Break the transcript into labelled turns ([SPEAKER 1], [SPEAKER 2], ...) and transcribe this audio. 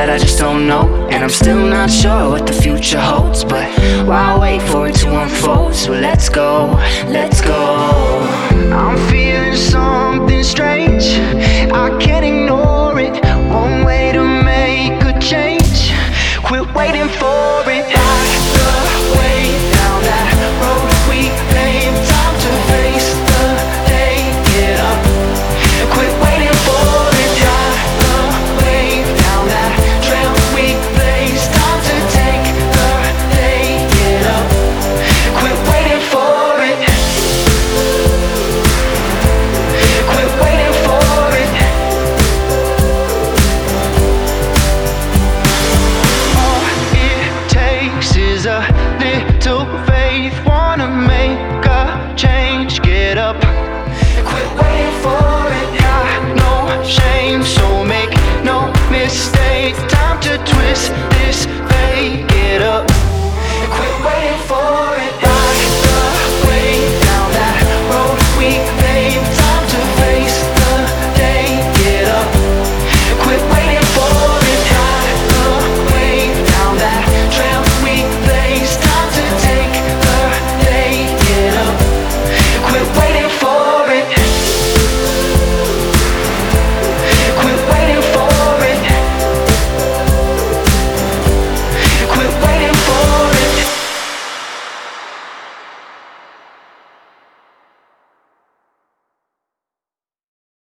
[SPEAKER 1] that I just don't know. And I'm still not sure what the future holds, but why wait for it to unfold? So let's go, let's go. I'm feeling something strange, I can't ignore